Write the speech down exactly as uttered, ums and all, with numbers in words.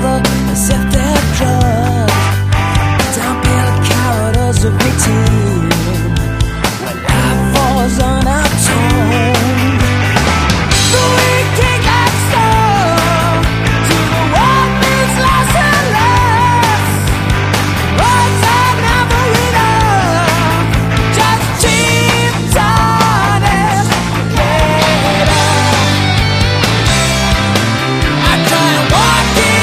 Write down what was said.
other as if they're drugged. Don't be a coward as a victim.